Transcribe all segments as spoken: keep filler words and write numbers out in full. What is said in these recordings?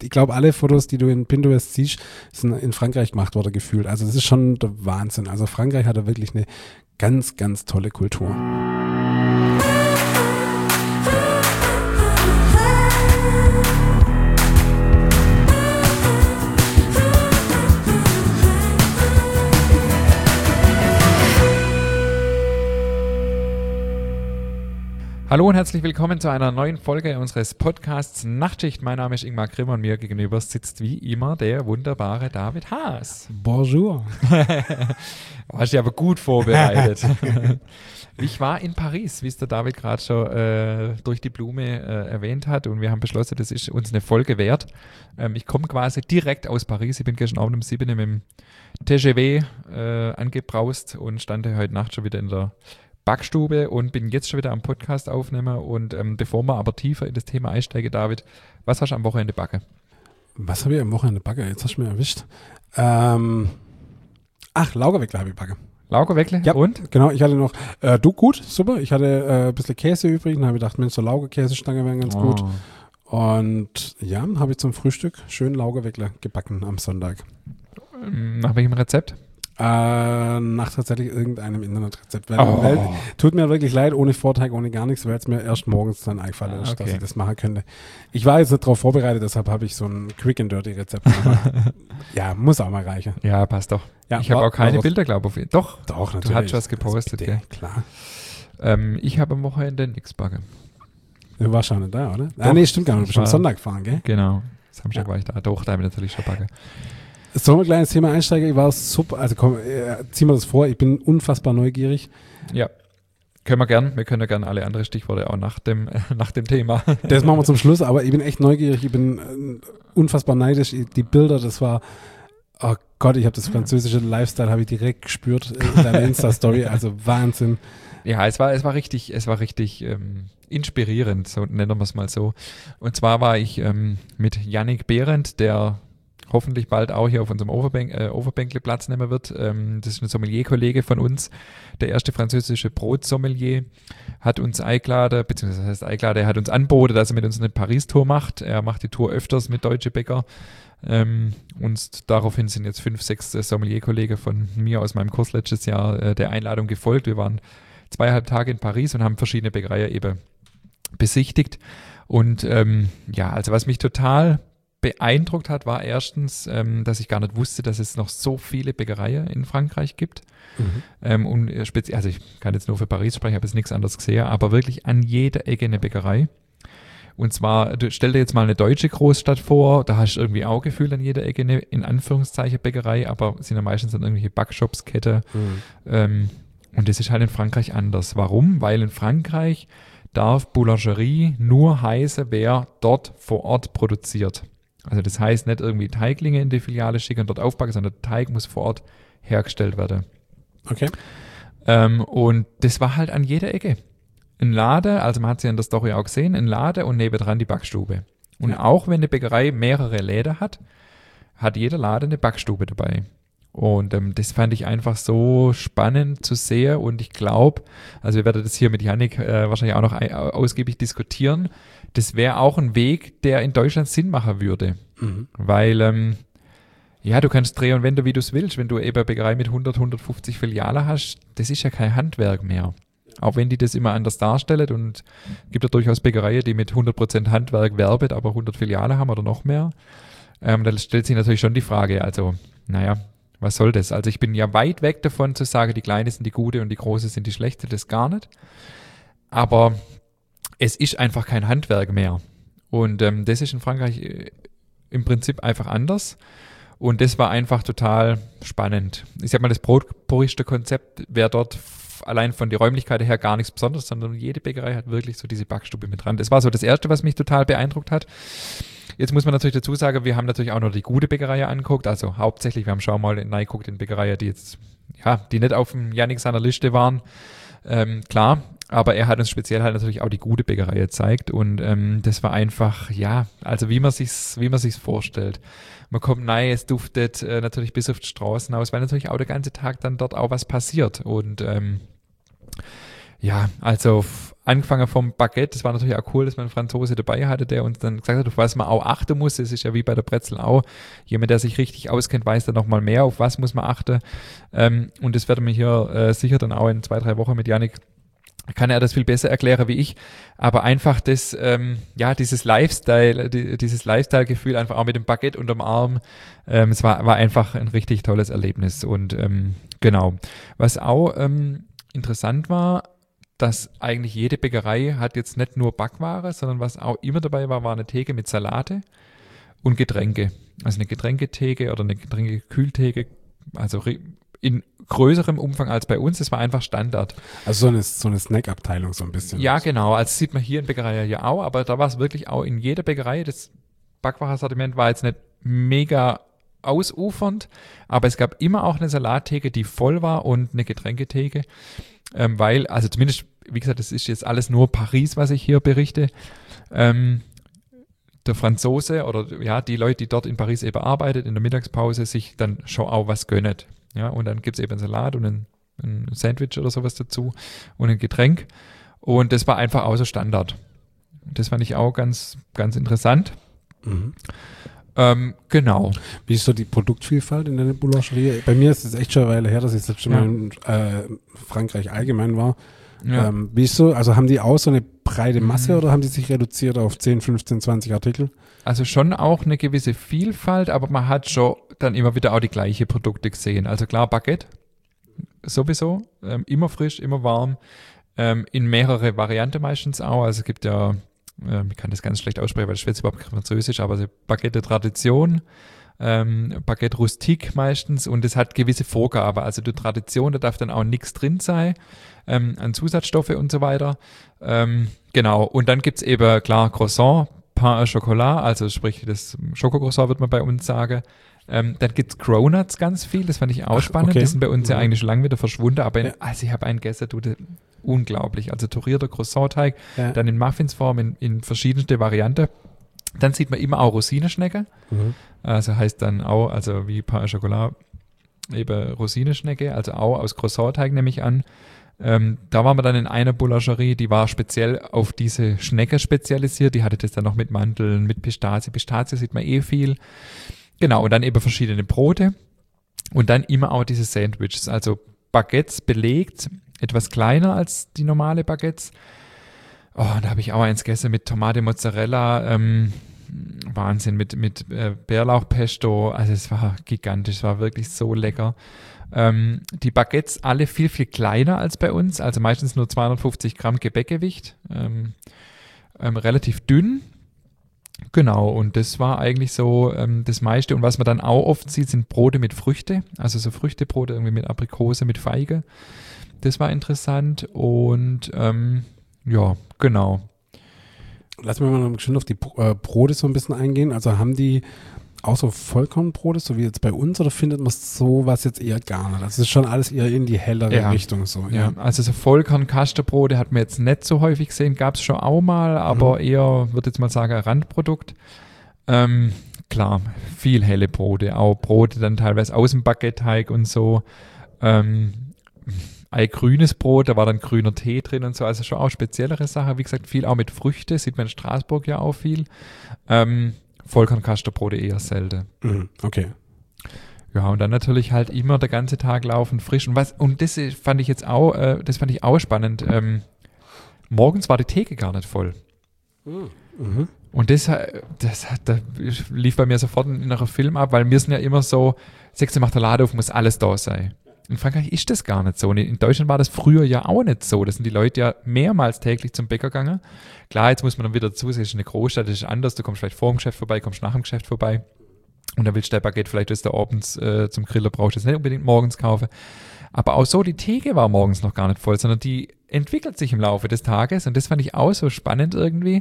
ich glaube, alle Fotos, die du in Pinterest siehst, sind in Frankreich gemacht worden, gefühlt. Also das ist schon der Wahnsinn. Also Frankreich hat da wirklich eine ganz, ganz tolle Kultur. Hallo und herzlich willkommen zu einer neuen Folge unseres Podcasts Nachtschicht. Mein Name ist Ingmar Grimmer und mir gegenüber sitzt wie immer der wunderbare David Haas. Bonjour. Hast dich aber gut vorbereitet. Ich war in Paris, wie es der David gerade schon äh, durch die Blume äh, erwähnt hat, und wir haben beschlossen, das ist uns eine Folge wert. Ähm, ich komme quasi direkt aus Paris. Ich bin gestern Abend um sieben mit dem T G V äh, angebraust und stand heute Nacht schon wieder in der Backstube und bin jetzt schon wieder am Podcast aufnehmen. Und ähm, bevor wir aber tiefer in das Thema einsteigen, David, was hast du am Wochenende backen? Was habe ich am Wochenende backen? Jetzt hast du mich erwischt. Ähm, ach, Laugenweckler habe ich backen. Laugenweckler? Ja, und? Genau, ich hatte noch, äh, du, gut, super. Ich hatte äh, ein bisschen Käse übrig und habe gedacht, Mensch, so Lauge-Käsestange wären ganz Oh. gut. Und ja, habe ich zum Frühstück schön Laugenweckler gebacken am Sonntag. Nach welchem Rezept? Äh, nach tatsächlich irgendeinem Internetrezept. Weil, Oh. weil, tut mir wirklich leid, ohne Vorteig, ohne gar nichts, weil es mir erst morgens dann eingefallen ist, Ah, okay. dass ich das machen könnte. Ich war jetzt nicht darauf vorbereitet, deshalb habe ich so ein Quick and Dirty Rezept gemacht. Ja, muss auch mal reichen. Ja, passt doch. Ja, ich habe war- auch keine war- Bilder, glaube ich. Doch, Doch, du natürlich. hast was gepostet, Also bitte, gell? klar. Ähm, ich habe am Wochenende nichts backen. Du warst schon nicht da, oder? Doch, ah, nee, stimmt gar nicht. Du bist ich am war- Sonntag gefahren, gell? Genau. Samstag Ja. war ich da. Doch, da habe ich natürlich schon backen. Sollen wir ein kleines Thema einsteigen? Ich war super, also komm, äh, zieh mir das vor, ich bin unfassbar neugierig. Ja. Können wir gern. Wir können ja gern alle andere Stichworte auch nach dem, äh, nach dem Thema. Das machen wir zum Schluss, aber ich bin echt neugierig, ich bin äh, unfassbar neidisch. Die Bilder, das war, oh Gott, ich habe das französische Lifestyle, habe ich direkt gespürt in deiner Insta-Story, also Wahnsinn. Ja, es war, es war richtig, es war richtig ähm, inspirierend, so nennen wir es mal so. Und zwar war ich ähm, mit Yannick Behrendt, der hoffentlich bald auch hier auf unserem Overbank, äh, Overbänkle Platz nehmen wird. Ähm, das ist ein Sommelier-Kollege von uns, der erste französische Brotsommelier, hat uns eingeladen, beziehungsweise das heißt eingeladen, er hat uns angeboten, dass er mit uns eine Paris-Tour macht. Er macht die Tour öfters mit Deutsche Bäcker. Ähm, und daraufhin sind jetzt fünf, sechs äh, Sommelier-Kollegen von mir aus meinem Kurs letztes Jahr äh, der Einladung gefolgt. Wir waren zweieinhalb Tage in Paris und haben verschiedene Bäckereien eben besichtigt. Und ähm, ja, also was mich total beeindruckt hat, war erstens, ähm, dass ich gar nicht wusste, dass es noch so viele Bäckereien in Frankreich gibt. Mhm. Ähm, und äh, speziell, also ich kann jetzt nur für Paris sprechen, habe jetzt nichts anderes gesehen, aber wirklich an jeder Ecke eine Bäckerei. Und zwar, du stell dir jetzt mal eine deutsche Großstadt vor, da hast du irgendwie auch gefühlt an jeder Ecke eine, in Anführungszeichen, Bäckerei, aber es sind ja meistens dann irgendwelche Backshops, Kette. Mhm. Ähm, und das ist halt in Frankreich anders. Warum? Weil in Frankreich darf Boulangerie nur heißen, wer dort vor Ort produziert. Also das heißt nicht irgendwie Teiglinge in die Filiale schicken und dort aufbacken, sondern der Teig muss vor Ort hergestellt werden. Okay. Ähm, und das war halt an jeder Ecke. Ein Laden, also man hat es ja in der Story auch gesehen, ein Laden und nebendran die Backstube. Und Ja. auch wenn eine Bäckerei mehrere Läden hat, hat jeder Laden eine Backstube dabei. Und ähm, das fand ich einfach so spannend zu sehen, und ich glaube, also wir werden das hier mit Yannick äh, wahrscheinlich auch noch ein, ausgiebig diskutieren, das wäre auch ein Weg, der in Deutschland Sinn machen würde. Mhm. Weil, ähm, ja, du kannst drehen und wenden, wie du es willst. Wenn du eben eine Bäckerei mit hundert, hundertfünfzig Filialen hast, das ist ja kein Handwerk mehr. Auch wenn die das immer anders darstellen, und es gibt ja durchaus Bäckereien, die mit hundert Prozent Handwerk werben, aber hundert Filialen haben oder noch mehr. Ähm, da stellt sich natürlich schon die Frage, also, naja, was soll das? Also ich bin ja weit weg davon zu sagen, die Kleine sind die gute und die Große sind die schlechte, das gar nicht. Aber es ist einfach kein Handwerk mehr. Und ähm, das ist in Frankreich äh, im Prinzip einfach anders. Und das war einfach total spannend. Ich sag mal, das Brotpuriste-Konzept wäre dort f- allein von der Räumlichkeit her gar nichts Besonderes, sondern jede Bäckerei hat wirklich so diese Backstube mit dran. Das war so das Erste, was mich total beeindruckt hat. Jetzt muss man natürlich dazu sagen, wir haben natürlich auch noch die gute Bäckerei angeguckt. Also hauptsächlich, wir haben schon mal reingeguckt in Bäckereien, die jetzt, ja, die nicht auf dem Yannick seiner Liste waren. Ähm, klar, aber er hat uns speziell halt natürlich auch die gute Bäckerei gezeigt, und ähm, das war einfach, ja, also wie man sich's, wie man sich's vorstellt. Man kommt rein, es duftet äh, natürlich bis auf die Straßen aus, weil natürlich auch der ganze Tag dann dort auch was passiert, und ähm, Ja, also f- angefangen vom Baguette, das war natürlich auch cool, dass man einen Franzose dabei hatte, der uns dann gesagt hat, auf was man auch achten muss. Das ist ja wie bei der Brezel auch. Jemand, der sich richtig auskennt, weiß dann nochmal mehr, auf was muss man achten. Ähm, und das werden wir hier äh, sicher dann auch in zwei, drei Wochen mit Yannick, kann er das viel besser erklären wie ich. Aber einfach das, ähm, ja, dieses Lifestyle, die, dieses Lifestyle-Gefühl einfach auch mit dem Baguette unterm Arm, ähm, es war, war einfach ein richtig tolles Erlebnis. Und ähm, genau. Was auch ähm, interessant war, dass eigentlich jede Bäckerei hat jetzt nicht nur Backware, sondern was auch immer dabei war, war eine Theke mit Salate und Getränke. Also eine Getränketheke oder eine Getränkekühltheke, also in größerem Umfang als bei uns. Das war einfach Standard. Also so eine, so eine Snack-Abteilung so ein bisschen. Ja, genau. Also sieht man hier in Bäckerei ja auch, aber da war es wirklich auch in jeder Bäckerei. Das Backwarensortiment war jetzt nicht mega ausufernd, aber es gab immer auch eine Salattheke, die voll war und eine Getränketheke. Ähm, weil, also zumindest, wie gesagt, das ist jetzt alles nur Paris, was ich hier berichte. Ähm, der Franzose oder ja, die Leute, die dort in Paris eben arbeitet, in der Mittagspause sich dann schon auch was gönnen. Ja, und dann gibt es eben einen Salat und ein, ein Sandwich oder sowas dazu und ein Getränk. Und das war einfach auch so Standard. Das fand ich auch ganz, ganz interessant. Mhm. Ähm, genau. Wie ist so die Produktvielfalt in der Boulangerie? Bei mir ist es echt schon eine Weile her, dass ich das letzte Ja. Mal in äh, Frankreich allgemein war. Ja. Ähm, wie ist so, also haben die auch so eine breite Masse Mhm. oder haben die sich reduziert auf zehn, fünfzehn, zwanzig Artikel? Also schon auch eine gewisse Vielfalt, aber man hat schon dann immer wieder auch die gleichen Produkte gesehen. Also klar, Baguette, sowieso, ähm, immer frisch, immer warm, ähm, in mehrere Varianten meistens auch. Also es gibt ja, ähm, ich kann das ganz schlecht aussprechen, weil das schwätzt überhaupt kein Französisch, aber so Baguette Tradition, ähm, Baguette Rustique meistens und es hat gewisse Vorgaben. Also die Tradition, da darf dann auch nichts drin sein, ähm, an Zusatzstoffe und so weiter. Ähm, genau, und dann gibt's eben, klar, Croissant, Pain au Chocolat, also sprich das Schokocroissant wird man bei uns sagen. Ähm, dann gibt's Cronuts ganz viel, das fand ich auch Ach, spannend. okay. Die sind bei uns ja Mhm. eigentlich schon lange wieder verschwunden, aber in, Ja. also ich habe einen gegessen, du, das- unglaublich. Also tourierter Croissant-Teig, Ja. dann in Muffinsform in, in verschiedenste Varianten. Dann sieht man immer auch Rosinenschnecke, Mhm. also heißt dann auch, also wie Pain au Chocolat, eben Rosinenschnecke, also auch aus Croissant-Teig nehme ich an. Ähm, da waren wir dann in einer Boulangerie, die war speziell auf diese Schnecke spezialisiert. Die hatte das dann noch mit Mandeln, mit Pistazie. Pistazie sieht man eh viel. Genau, und dann eben verschiedene Brote. Und dann immer auch diese Sandwiches, also Baguettes belegt, etwas kleiner als die normale Baguettes. Oh, da habe ich auch eins gegessen mit Tomate, Mozzarella, ähm, Wahnsinn, mit, mit äh, Bärlauchpesto. Also es war gigantisch, es war wirklich so lecker. Ähm, die Baguettes alle viel, viel kleiner als bei uns, also meistens nur zweihundertfünfzig Gramm Gebäckgewicht, ähm, ähm, relativ dünn. Genau, und das war eigentlich so ähm, das meiste. Und was man dann auch oft sieht, sind Brote mit Früchte, also so Früchtebrote irgendwie mit Aprikose, mit Feige. Das war interessant und ähm, ja, genau. Lass mich mal noch schön auf die äh, Brote so ein bisschen eingehen. Also haben die auch so Vollkornbrote, so wie jetzt bei uns, oder findet man sowas jetzt eher gar nicht? Das ist schon alles eher in die hellere Ja. Richtung so. Ja, also so Vollkorn-Kasterbrote hat man jetzt nicht so häufig gesehen, gab es schon auch mal, aber Mhm. eher, würde jetzt mal sagen, ein Randprodukt. Ähm, klar, viel helle Brote, auch Brote dann teilweise aus dem Baguette-Teig und so. Ähm, ein grünes Brot, da war dann grüner Tee drin und so, also schon auch speziellere Sachen. Wie gesagt, viel auch mit Früchte, sieht man in Straßburg ja auch viel. Ähm, Vollkornkasterbrote eher selten. Mhm. Okay. Ja, und dann natürlich halt immer der ganze Tag laufen, frisch. Und was, und das fand ich jetzt auch, äh, das fand ich auch spannend. Ähm, morgens war die Theke gar nicht voll. Mhm. Und das, äh, das hat, da lief bei mir sofort ein innerer Film ab, weil wir sind ja immer so, sechs Uhr macht der Laden auf, muss alles da sein. In Frankreich ist das gar nicht so. Und in Deutschland war das früher ja auch nicht so. Da sind die Leute ja mehrmals täglich zum Bäcker gegangen. Klar, jetzt muss man dann wieder dazu sehen, es ist eine Großstadt, das ist anders. Du kommst vielleicht vor dem Geschäft vorbei, kommst nach dem Geschäft vorbei. Und dann willst du dein Baguette vielleicht, das du abends äh, zum Griller brauchst, das nicht unbedingt morgens kaufen. Aber auch so, die Theke war morgens noch gar nicht voll, sondern die entwickelt sich im Laufe des Tages. Und das fand ich auch so spannend irgendwie.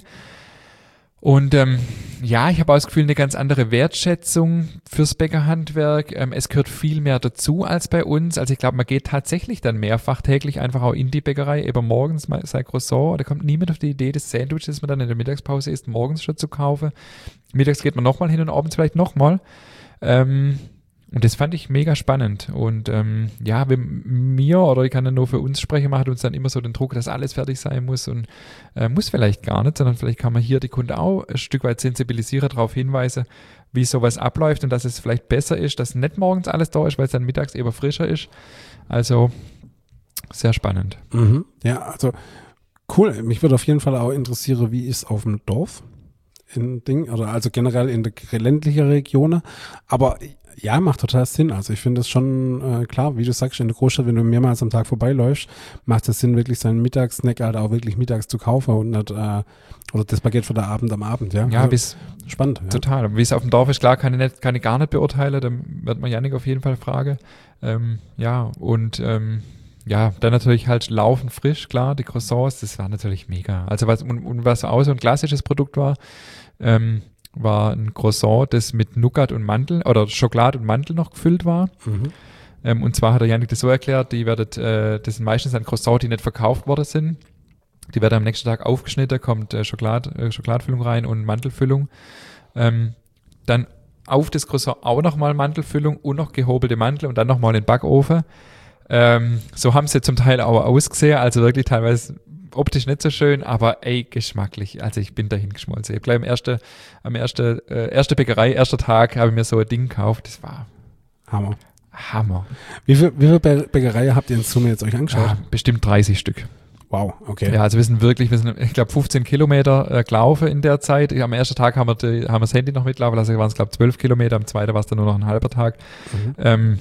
Und ähm, ja, ich habe auch das Gefühl, eine ganz andere Wertschätzung fürs Bäckerhandwerk. Ähm, es gehört viel mehr dazu als bei uns. Also ich glaube, man geht tatsächlich dann mehrfach täglich einfach auch in die Bäckerei, eben morgens mal sein Croissant. Da kommt niemand auf die Idee, das Sandwich, das man dann in der Mittagspause isst, morgens schon zu kaufen. Mittags geht man nochmal hin und abends vielleicht nochmal. Ähm, Und das fand ich mega spannend. Und ähm, ja, wenn mir, oder ich kann dann nur für uns sprechen, macht uns dann immer so den Druck, dass alles fertig sein muss und äh, muss vielleicht gar nicht, sondern vielleicht kann man hier die Kunden auch ein Stück weit sensibilisieren, darauf hinweisen, wie sowas abläuft und dass es vielleicht besser ist, dass nicht morgens alles da ist, weil es dann mittags eher frischer ist. Also sehr spannend. Mhm. Ja, also cool. Mich würde auf jeden Fall auch interessieren, wie ist es auf dem Dorf in Ding, oder also generell in der ländlichen Regionen. Aber ja, macht total Sinn. Also ich finde es schon äh, klar, wie du sagst, in der Großstadt, wenn du mehrmals am Tag vorbeiläufst, macht es Sinn, wirklich seinen Mittagssnack halt auch wirklich mittags zu kaufen und nicht, äh, oder das Baguette für den Abend am Abend, ja. Ja, also, bis spannend. Ja. Total. Wie es auf dem Dorf ist, klar, kann ich, nicht, kann ich gar nicht beurteilen, da wird man Jannik auf jeden Fall fragen. Ähm, ja, und ähm, ja, dann natürlich halt laufen frisch, klar, die Croissants, das war natürlich mega. Also was, und, und was auch so ein klassisches Produkt war, ähm, war ein Croissant, das mit Nougat und Mandel oder Schokolade und Mandel noch gefüllt war. Mhm. Ähm, und zwar hat der Jannik das so erklärt, die werdet, äh, das sind meistens dann Croissants, die nicht verkauft worden sind. Die werden am nächsten Tag aufgeschnitten, kommt äh, Schokolade, äh, Schokoladefüllung rein und Mandelfüllung. Ähm, dann auf das Croissant auch nochmal Mandelfüllung und noch gehobelte Mandel und dann nochmal in den Backofen. Ähm, so haben sie zum Teil auch ausgesehen, also wirklich teilweise optisch nicht so schön, aber ey, geschmacklich. Also ich bin dahin geschmolzen. Ich habe gleich am ersten, am ersten, äh, erste Bäckerei, erster Tag, habe ich mir so ein Ding gekauft. Das war Hammer. Hammer. Wie viel, wie viele Bäckereien habt ihr in Summe jetzt euch angeschaut? Ja, bestimmt dreißig Stück. Wow, okay. Ja, also wir sind wirklich, wir sind, ich glaube, fünfzehn Kilometer äh, gelaufen in der Zeit. Am ersten Tag haben wir, die, haben wir das Handy noch mitlaufen, also waren es, glaube ich, zwölf Kilometer. Am zweiten war es dann nur noch ein halber Tag. Mhm. Ähm,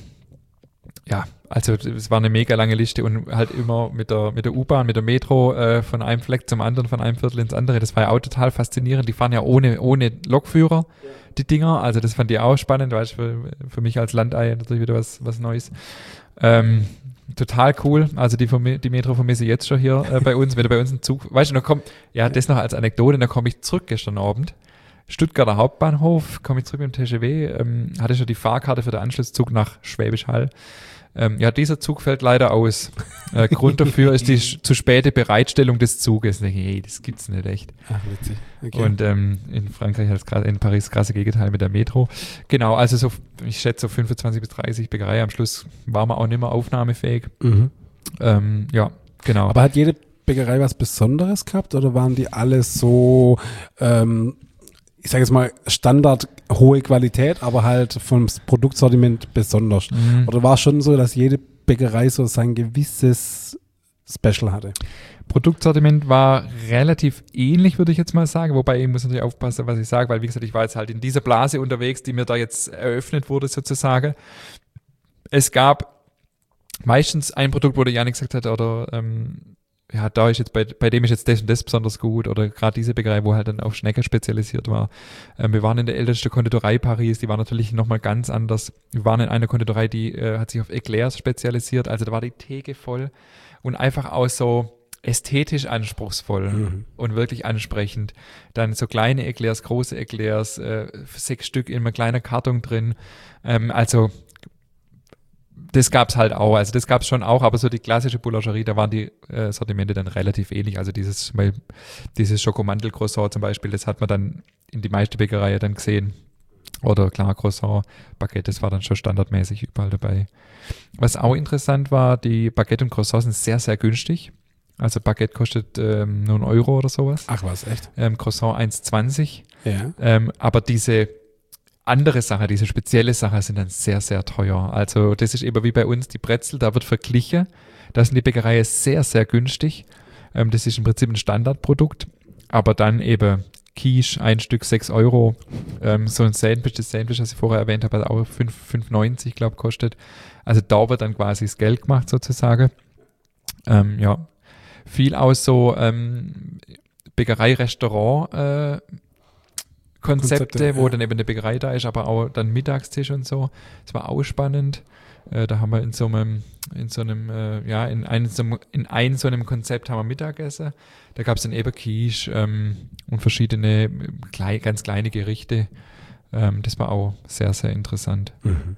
ja, also es war eine mega lange Liste und halt immer mit der, mit der U-Bahn, mit der Metro äh, von einem Fleck zum anderen, von einem Viertel ins andere. Das war ja auch total faszinierend. Die fahren ja ohne, ohne Lokführer, ja. Die Dinger. Also das fand ich auch spannend, weißt du, für, für mich als Landei natürlich wieder was, was Neues. Ähm, total cool. Also die, die Metro vermisse ich jetzt schon hier äh, bei uns. Wenn du bei uns einen Zug, weißt du, dann kommt, ja, das noch als Anekdote, dann komme ich zurück gestern Abend. Stuttgarter Hauptbahnhof, komme ich zurück mit dem T G V, ähm, hatte schon die Fahrkarte für den Anschlusszug nach Schwäbisch Hall. Ähm, ja, dieser Zug fällt leider aus. Äh, Grund dafür ist die sch- zu späte Bereitstellung des Zuges. Ich denke, hey, das gibt's nicht echt. Ach, witzig. Okay. Und ähm, in Frankreich hat es gerade, in Paris krasse Gegenteil mit der Metro. Genau, also so, ich schätze so fünfundzwanzig bis dreißig Bäckerei. Am Schluss waren wir auch nicht mehr aufnahmefähig. Mhm. Ähm, ja, genau. Aber hat jede Bäckerei was Besonderes gehabt oder waren die alle so, ähm, ich sage jetzt mal, Standard hohe Qualität, aber halt vom Produktsortiment besonders? Mhm. Oder war es schon so, dass jede Bäckerei so sein gewisses Special hatte? Produktsortiment war relativ ähnlich, würde ich jetzt mal sagen, wobei ich muss natürlich aufpassen, was ich sage, weil wie gesagt, ich war jetzt halt in dieser Blase unterwegs, die mir da jetzt eröffnet wurde sozusagen. Es gab meistens ein Produkt, wo der Janik gesagt hat, oder ähm, ja, da ist jetzt bei, bei dem ist jetzt das und das besonders gut, oder gerade diese Bäckerei, wo halt dann auf Schnecke spezialisiert war. Ähm, wir waren in der ältesten Konditorei Paris, die war natürlich nochmal ganz anders. Wir waren in einer Konditorei, die äh, hat sich auf Eclairs spezialisiert, also da war die Theke voll und einfach auch so ästhetisch anspruchsvoll mhm. und wirklich ansprechend. Dann so kleine Eclairs, große Eclairs, äh, sechs Stück in einem kleinen Karton drin. Ähm, also das gab's halt auch, also das gab's schon auch, aber so die klassische Boulangerie, da waren die äh, Sortimente dann relativ ähnlich. Also dieses, weil dieses Schokomandel-Croissant zum Beispiel, das hat man dann in die meiste Bäckerei dann gesehen. Oder klar, Croissant, Baguette, das war dann schon standardmäßig überall dabei. Was auch interessant war, die Baguette und Croissant sind sehr, sehr günstig. Also Baguette kostet ähm, nur einen Euro oder sowas. Ach was, echt? Ähm, Croissant eins zwanzig. Ja. Ähm, aber diese andere Sache, diese spezielle Sache sind dann sehr, sehr teuer. Also das ist eben wie bei uns die Brezel, da wird verglichen. Da sind die Bäckereien sehr, sehr günstig. Ähm, das ist im Prinzip ein Standardprodukt. Aber dann eben Quiche, ein Stück sechs Euro. Ähm, so ein Sandwich, das Sandwich, das ich vorher erwähnt habe, hat auch fünf neunzig, glaube ich, kostet. Also da wird dann quasi das Geld gemacht sozusagen. Ähm, ja, viel aus so ähm, Bäckerei-Restaurant äh, Konzepte, Konzepte, wo ja. dann eben eine Bäckerei da ist, aber auch dann Mittagstisch und so. Das war auch spannend. Äh, da haben wir in so einem, in so einem, äh, ja, in einem, in einem so einem Konzept haben wir Mittagessen. Da gab es dann eben Quiche ähm, und verschiedene klei- ganz kleine Gerichte. Ähm, das war auch sehr, sehr interessant. Mhm.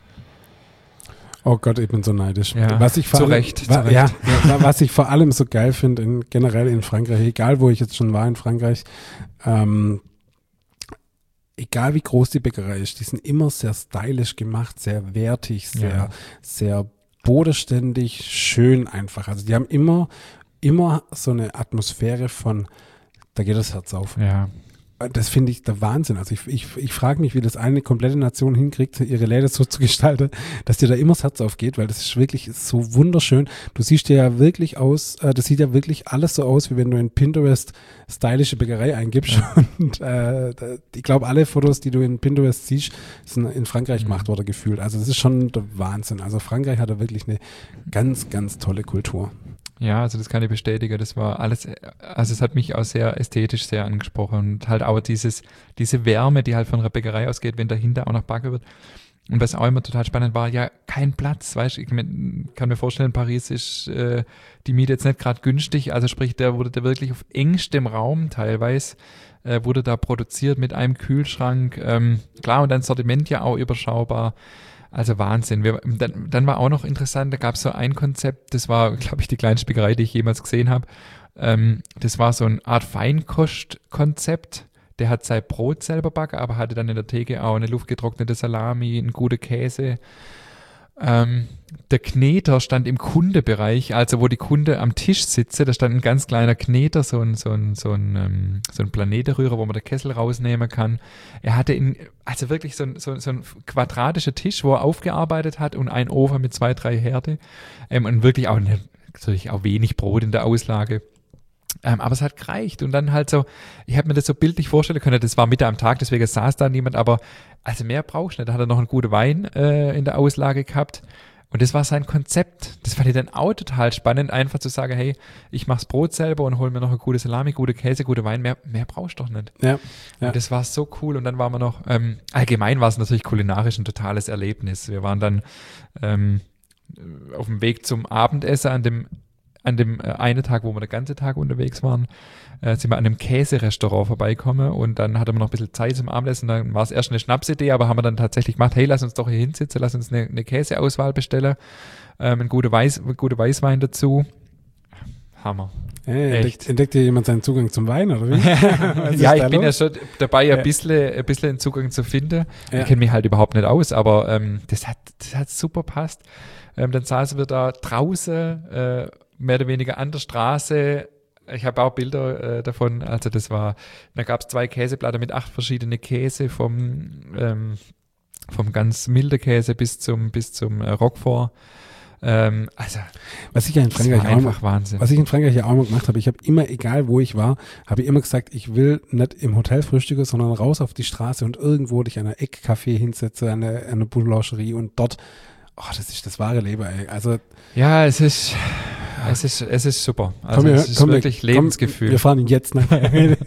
Oh Gott, ich bin so neidisch. Ja, was ich vor zu allem, Recht, wa- zu ja, Recht. ja, was ich vor allem so geil finde, in, generell in Frankreich, egal wo ich jetzt schon war in Frankreich, ähm, egal wie groß die Bäckerei ist, die sind immer sehr stylisch gemacht, sehr wertig, sehr, Ja. sehr bodenständig, schön einfach. Also die haben immer, immer so eine Atmosphäre von, da geht das Herz auf. Ja. Das finde ich der Wahnsinn. Also ich, ich, ich frage mich, wie das eine komplette Nation hinkriegt, ihre Läden so zu gestalten, dass dir da immer das Herz aufgeht, weil das ist wirklich so wunderschön. Du siehst dir ja wirklich aus, äh, das sieht ja wirklich alles so aus, wie wenn du in Pinterest stylische Bäckerei eingibst. Ja. Und äh, ich glaube, alle Fotos, die du in Pinterest siehst, sind in Frankreich Mhm. gemacht worden gefühlt. Also das ist schon der Wahnsinn. Also Frankreich hat da wirklich eine ganz, ganz tolle Kultur. Ja, also das kann ich bestätigen. Das war alles, also es hat mich auch sehr ästhetisch sehr angesprochen und halt auch dieses, diese Wärme, die halt von einer Bäckerei ausgeht, wenn dahinter auch noch Backe wird. Und was auch immer total spannend war, ja, kein Platz, weißt du, ich kann mir vorstellen, in Paris ist äh, die Miete jetzt nicht gerade günstig, also sprich, der wurde da wirklich auf engstem Raum teilweise, äh, wurde da produziert mit einem Kühlschrank, ähm, klar, und dann Sortiment ja auch überschaubar. Also Wahnsinn. Wir, dann, dann war auch noch interessant, da gab es so ein Konzept, das war, glaube ich, die kleinste Bäckerei, die ich jemals gesehen habe. Ähm, das war so eine Art Feinkostkonzept. Der hat sein Brot selber backen, aber hatte dann in der Theke auch eine luftgetrocknete Salami, einen guten Käse. Ähm, der Kneter stand im Kundebereich, also wo die Kunde am Tisch sitze, da stand ein ganz kleiner Kneter, so ein, so ein, so ein, ähm, so ein Planetenrührer, wo man den Kessel rausnehmen kann. Er hatte in, also wirklich so ein, so, so ein quadratischer Tisch, wo er aufgearbeitet hat und ein Ofen mit zwei, drei Herde ähm, und wirklich auch, eine, natürlich auch wenig Brot in der Auslage. Ähm, aber es hat gereicht und dann halt so, ich habe mir das so bildlich vorstellen können, das war Mitte am Tag, deswegen saß da niemand, aber also mehr brauchst du nicht. Da hat er noch einen guten Wein äh, in der Auslage gehabt und das war sein Konzept. Das fand ich dann auch total spannend, einfach zu sagen, hey, ich mach's Brot selber und hol mir noch eine gute Salami, gute Käse, gute Wein, mehr, mehr brauchst du doch nicht. Ja, ja. Und das war so cool und dann waren wir noch, ähm, allgemein war es natürlich kulinarisch ein totales Erlebnis. Wir waren dann ähm, auf dem Weg zum Abendessen an dem An dem äh, einen Tag, wo wir den ganzen Tag unterwegs waren, äh, sind wir an einem Käserestaurant vorbeikommen und dann hatten wir noch ein bisschen Zeit zum Abendessen. Dann war es erst eine Schnapsidee, aber haben wir dann tatsächlich gemacht, hey, lass uns doch hier hinsitzen, lass uns eine, eine Käseauswahl bestellen, ähm, einen guten Weiß, gute Weißwein dazu. Hammer. Hey, entdeckt, entdeckt hier jemand seinen Zugang zum Wein, oder wie? Ja, ich bin los? ja schon dabei, ja. ein bisschen, ein bisschen einen Zugang zu finden. Ja. Ich kenne mich halt überhaupt nicht aus, aber ähm, das hat, das hat super passt. Ähm, dann saßen wir da draußen, äh, mehr oder weniger an der Straße. Ich habe auch Bilder äh, davon. Also das war, da gab es zwei Käseplatten mit acht verschiedene Käse vom, ähm, vom ganz milden Käse bis zum, bis zum äh, Roquefort. Ähm, also was ich ja in Frankreich war auch einfach mal, Wahnsinn. Was ich in Frankreich ja auch mal gemacht habe, ich habe immer, egal wo ich war, habe ich immer gesagt, ich will nicht im Hotel frühstücken, sondern raus auf die Straße und irgendwo dich an einer Eckcafé hinsetze, an eine, an eine Boulangerie und dort, oh, das ist das wahre Leben, ey. Also ja, es ist Es ist, es ist super. Also komm, es ist komm, wirklich komm, Lebensgefühl. Wir fahren jetzt nach.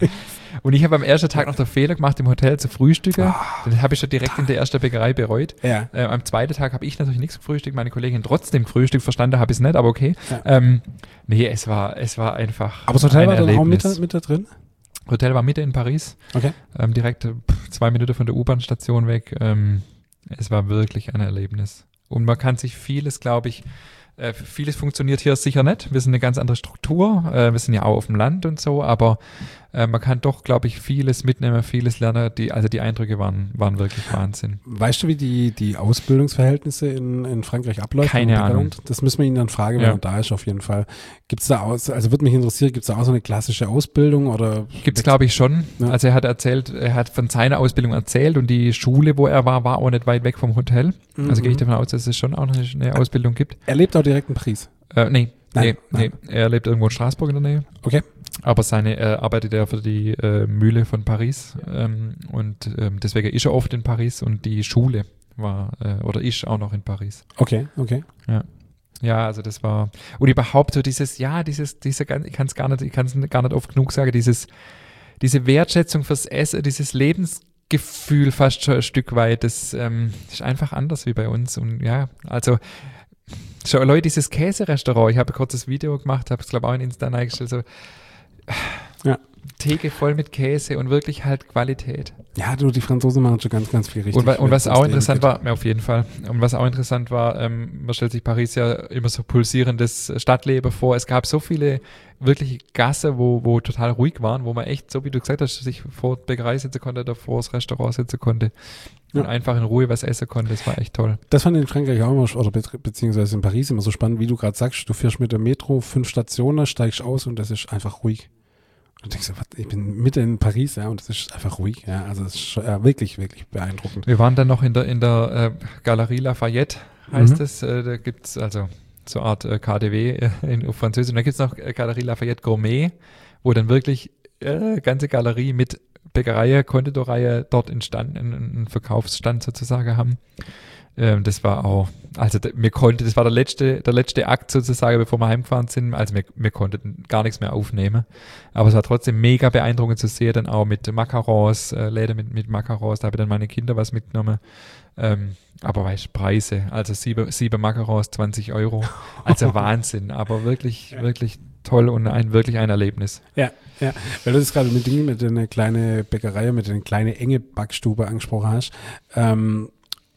Und ich habe am ersten Tag noch den Fehler gemacht, im Hotel zu frühstücken. Oh, den habe ich schon direkt in der ersten Bäckerei bereut. Ja. Äh, am zweiten Tag habe ich natürlich nichts gefrühstückt, meine Kollegin trotzdem gefrühstückt, verstanden habe ich es nicht, aber okay. Ja. Ähm, nee, es war, es war einfach Aber das Hotel ein war dann auch mit, Erlebnis. mit da drin? Hotel war Mitte in Paris. Okay. Ähm, direkt pff, zwei Minuten von der U-Bahn-Station weg. Ähm, es war wirklich ein Erlebnis. Und man kann sich vieles, glaube ich, äh, vieles funktioniert hier sicher nicht. Wir sind eine ganz andere Struktur. Äh, wir sind ja auch auf dem Land und so, aber äh, man kann doch, glaube ich, vieles mitnehmen, vieles lernen. Die, also die Eindrücke waren, waren wirklich Wahnsinn. Weißt du, wie die, die Ausbildungsverhältnisse in, in Frankreich abläufen? Keine Ahnung. Das müssen wir ihn dann fragen, wenn Ja. er da ist, auf jeden Fall. Gibt es da aus, also würde mich interessieren, gibt es da auch so eine klassische Ausbildung oder? Gibt es, glaube ich, schon. Ja. Also er hat erzählt, er hat von seiner Ausbildung erzählt und die Schule, wo er war, war auch nicht weit weg vom Hotel. Mhm. Also gehe ich davon aus, dass es schon auch noch eine, eine Ausbildung gibt. Er lebt auch direkt in Paris. Äh, nee, Nein, nee, nee. Er lebt irgendwo in Straßburg in der Nähe. Okay. Aber seine äh, arbeitet er für die äh, Mühle von Paris ähm, und ähm, deswegen ist er oft in Paris und die Schule war äh, oder ist auch noch in Paris. Okay, okay. Ja. Ja, also das war und überhaupt so dieses, ja, dieses, dieser, ich kann es gar nicht, ich kann es gar nicht oft genug sagen, dieses, diese Wertschätzung fürs Essen, dieses Lebensgefühl fast schon ein Stück weit, das ähm, ist einfach anders wie bei uns und ja, also schon Leute, dieses Käserestaurant, ich habe ein kurzes Video gemacht, habe es glaube ich auch in Insta eingestellt, so Ja. Theke voll mit Käse und wirklich halt Qualität. Ja, du, die Franzosen machen schon ganz, ganz viel richtig. Und, wa- und was wenn auch es interessant denen war, ja, auf jeden Fall, und was auch interessant war, ähm, man stellt sich Paris ja immer so pulsierendes Stadtleben vor. Es gab so viele wirkliche Gasse, wo, wo total ruhig waren, wo man echt, so wie du gesagt hast, sich vor die Bäckerei sitzen konnte, davor das Restaurant sitzen konnte und Ja. einfach in Ruhe was essen konnte. Das war echt toll. geht. Das fand ich in Frankreich auch immer, oder be beziehungsweise in Paris immer so spannend, wie du gerade sagst, du fährst mit der Metro fünf Stationen, steigst aus und das ist einfach ruhig. Und denkst du, was, ich bin mitten in Paris, ja, und das ist einfach ruhig, ja, also das ist schon, ja, wirklich, wirklich beeindruckend. Wir waren dann noch in der, in der äh, Galerie Lafayette, heißt Mhm. es. Äh, da gibt's also so eine Art äh, K D W äh, in, auf Französisch. Und dann gibt's noch äh, Galerie Lafayette Gourmet, wo dann wirklich äh, ganze Galerie mit Bäckerei, Konditorei dort entstanden, einen Verkaufsstand sozusagen haben. Ähm, das war auch, also da, wir konnten, das war der letzte, der letzte Akt sozusagen, bevor wir heimgefahren sind. Also wir, wir konnten gar nichts mehr aufnehmen. Aber es war trotzdem mega beeindruckend zu sehen, dann auch mit Macarons, äh, Läden mit, mit Macarons, da habe ich dann meine Kinder was mitgenommen. Ähm, aber weißt du, Preise, also sieben, sieben Macarons, zwanzig Euro, also Wahnsinn, aber wirklich, wirklich toll und ein, wirklich ein Erlebnis. Ja, ja, weil du das gerade mit Dingen, mit einer kleinen Bäckerei, mit einer kleinen enge Backstube angesprochen hast. Ähm,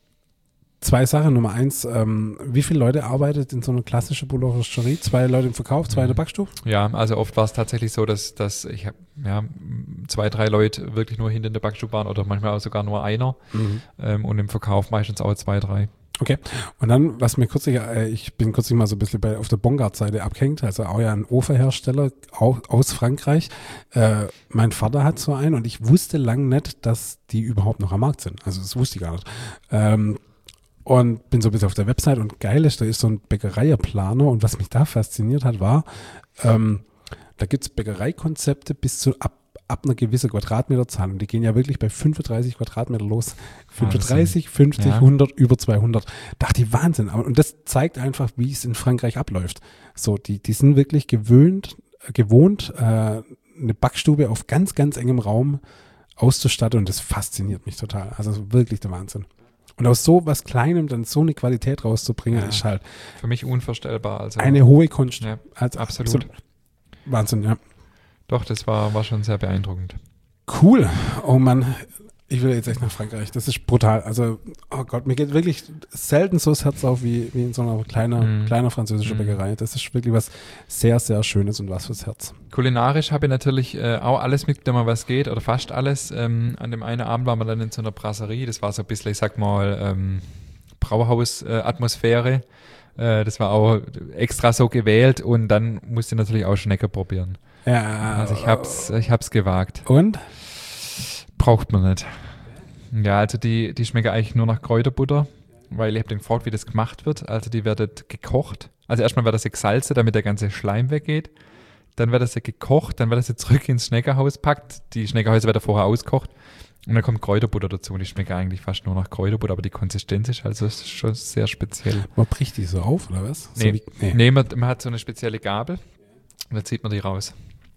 zwei Sachen. Nummer eins, ähm, wie viele Leute arbeitet in so einer klassischen Boulangerie? Zwei Leute im Verkauf, zwei in der Backstube? Ja, also oft war es tatsächlich so, dass, dass ich hab, ja, zwei, drei Leute wirklich nur hinter in der Backstube waren oder manchmal auch sogar nur einer Mhm. ähm, und im Verkauf meistens auch zwei, drei. Okay. Und dann, was mir kürzlich, äh, ich bin kürzlich mal so ein bisschen bei, auf der Bongard-Seite abgehängt, also auch ja ein Ofenhersteller auch aus Frankreich. Äh, mein Vater hat so einen und ich wusste lang nicht, dass die überhaupt noch am Markt sind. Also das wusste ich gar nicht. Ähm, und bin so ein bisschen auf der Website und geil ist, da ist so ein Bäckereiplaner und was mich da fasziniert hat, war, ähm, da gibt's Bäckereikonzepte bis zu ab ab einer gewissen Quadratmeterzahl. Und die gehen ja wirklich bei fünfunddreißig Quadratmeter los. fünfunddreißig, fünfzig, Ja. hundert, über zweihundert. Dachte ich, Wahnsinn. Aber, und das zeigt einfach, wie es in Frankreich abläuft. So, die, die sind wirklich gewöhnt, äh, gewohnt, äh, eine Backstube auf ganz, ganz engem Raum auszustatten. Und das fasziniert mich total. Also wirklich der Wahnsinn. Und aus so was Kleinem dann so eine Qualität rauszubringen, Ja. ist halt Für mich unvorstellbar. Also, eine hohe Kunst. ja, Also absolut. Wahnsinn, ja. Doch, das war, war schon sehr beeindruckend. Cool. Oh Mann, ich will jetzt echt nach Frankreich. Das ist brutal. Also, oh Gott, mir geht wirklich selten so das Herz auf wie, wie in so einer kleiner, Mm. kleiner französischen Mm. Bäckerei. Das ist wirklich was sehr, sehr Schönes und was fürs Herz. Kulinarisch habe ich natürlich äh, auch alles mitgenommen, was geht, oder fast alles. Ähm, an dem einen Abend waren wir dann in so einer Brasserie. Das war so ein bisschen, ich sag mal, ähm, Brauhaus-Atmosphäre. Äh, das war auch extra so gewählt und dann musste ich natürlich auch Schnecke probieren. Ja. Also ich hab's, ich hab's gewagt. Und? Braucht man nicht. Ja, also die, die schmecken eigentlich nur nach Kräuterbutter, weil ich habe den gefragt, wie das gemacht wird. Also die werden gekocht. Also erstmal wird das gesalzen, damit der ganze Schleim weggeht. Dann wird das gekocht, dann wird das zurück ins Schneckerhaus packt. Die Schneckerhäuser werden vorher auskocht. Und dann kommt Kräuterbutter dazu. Und die schmecken eigentlich fast nur nach Kräuterbutter, aber die Konsistenz ist also schon sehr speziell. Man bricht die so auf, oder was? So Nee, wie, nee. nee man, man hat so eine spezielle Gabel und dann zieht man die raus.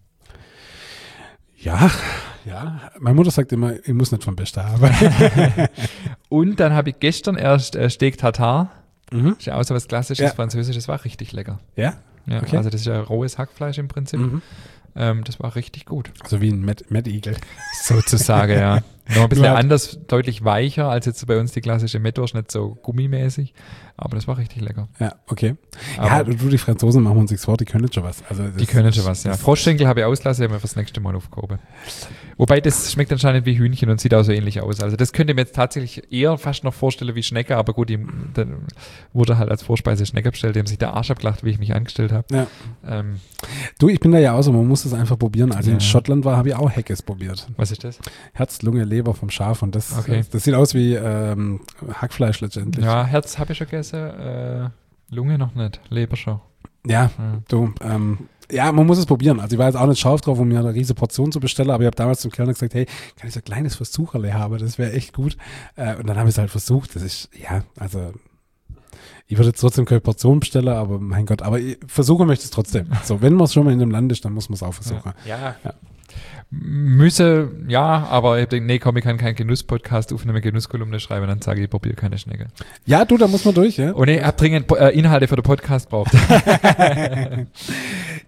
Ja, ja. Meine Mutter sagt immer, ich muss nicht vom Besten haben. Und dann habe ich gestern erst äh, Steak Tartar. mhm. Ist ja auch so was klassisches Ja. Französisches, war richtig lecker. Ja? Ja, Okay. also das ist ja rohes Hackfleisch im Prinzip. Mhm. Ähm, das war richtig gut. Also wie ein Mad, Mad Eagle. Sozusagen, ja. Noch ein bisschen Nur halt- anders, deutlich weicher als jetzt bei uns die klassische Metwurst, nicht so gummimäßig. Aber das war richtig lecker. Ja, okay. Aber ja, du, die Franzosen machen uns nichts vor, die können schon was. Also das, die können schon was, ja. das- Froschschenkel habe ich auslassen, haben wir fürs nächste Mal aufgehoben. Wobei das schmeckt anscheinend wie Hühnchen und sieht auch so ähnlich aus. Also das könnte ich mir jetzt tatsächlich eher fast noch vorstellen wie Schnecke, aber gut, die, dann wurde halt als Vorspeise Schnecke bestellt, die haben sich der Arsch abgelacht, wie ich mich angestellt habe. Ja. Ähm, Du, ich bin da ja auch so, man muss das einfach probieren. Also Ja. in Schottland war, habe ich auch Haggis probiert. was ist das? Herz, Lunge, Leber vom Schaf und das, Okay. das, das sieht aus wie ähm, Hackfleisch letztendlich. Ja, Herz habe ich schon gegessen, äh, Lunge noch nicht, Leber schon. Ja, Ja. du, ähm, ja, man muss es probieren. Also ich war jetzt auch nicht scharf drauf, um mir eine riesige Portion zu bestellen, aber ich habe damals zum Kellner gesagt, hey, kann ich so ein kleines Versucherle haben? Das wäre echt gut. Äh, und dann habe ich es halt versucht. Das ist, ja, also ich würde jetzt trotzdem keine Portion bestellen, aber mein Gott, aber ich versuchen möchte es trotzdem. So, wenn man es schon mal in dem Land ist, dann muss man es auch versuchen. Ja. Ja. Müsse, ja, aber ich denke, nee, komm, ich kann keinen Genuss-Podcast aufnehmen, Genusskolumne schreiben, dann sage ich, ich probiere keine Schnecke. Ja, du, da muss man durch, ja? Und ich habe dringend äh, Inhalte für den Podcast braucht.